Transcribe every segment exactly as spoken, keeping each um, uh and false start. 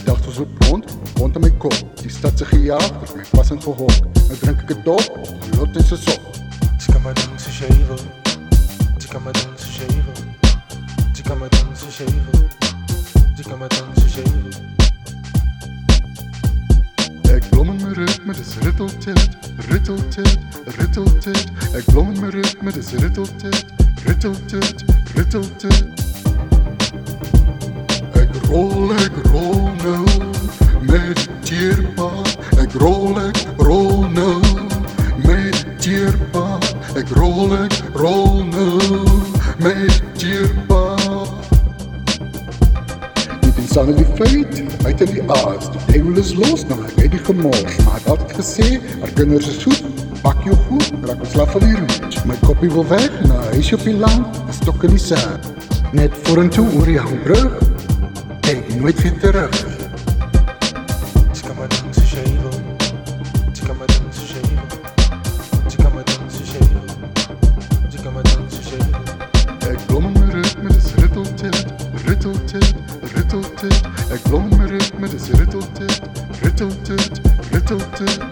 dacht ons op rond, rond aan my kop. Die stad se gejaag het my passend gehok. Nou drink ek het op, lot in sy sok. Tika my ding se shaver, tika my ding se shaver, tika my ding se shaver, tika my ding se shaver. Ek blom in my ritme, dis ritteltit, ritteltit, ritteltit. Ek blom in my ritme, dis ritteltit, ritteltit, ritteltit. Ek rol, ek rol nou, mediteerbaar. Ek rol, ek rol nou, mediteerbaar. Ek rol, ek rol nou, mediteerbaar. Niet in sanne die feit, uit in die aas. Die duivel is los, nou ek weet die gemors. Maar ek het altyd gesê, haar kinders is soet. Pak jou goed, raak ons laf van die roet. My koppie wil weg, na huisje op die land, een stok in die sand. Net voor en toe oor die hangbrug, kijk nooit weer terug. Tika my ding se shaver, tika my ding se shaver, tika my ding se shaver, tika my ding se shaver. Ek blom in my ritme, dis ritteltit, ritteltit, ritteltit. Ek blom in my ritme, dis ritteltit, ritteltit, ritteltit.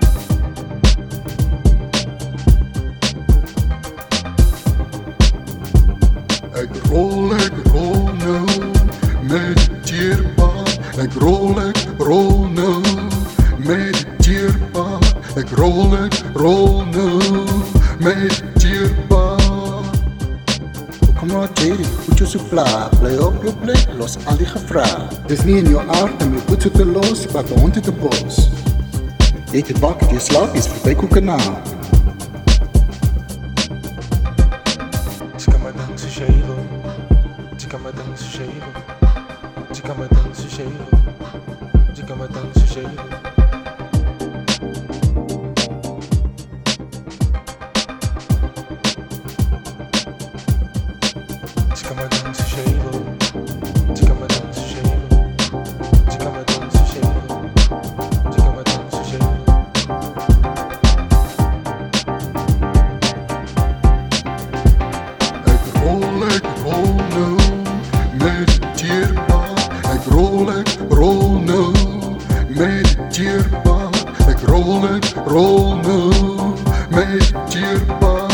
Ek rol, ek rol nou, mediteerbaar. Ek rol, ek rol nou, mediteerbaar. Ek rol, ek rol nou, mediteerbaar. Kom maar Jerry, goed jou so pla. Bly op jou plek, los al die gevraag. Dis nie in jou aard om jou goed so te los, wat die hond uit die bos. Eet het wakker, jy slaap, jy is voorbij koekenaar. Tika my ding se shaver, tika my ding se shaver, tika my ding se shaver, tika my ding se shaver. Tika my ding se shaver, tika my ding se shaver, tika my ding se shaver, tika my ding se shaver. Ek rol, ek rol nou, mediteerbaar. Ek rol, ek rol nou, mediteerbaar. Ek rol, ek rol nou, mediteerbaar.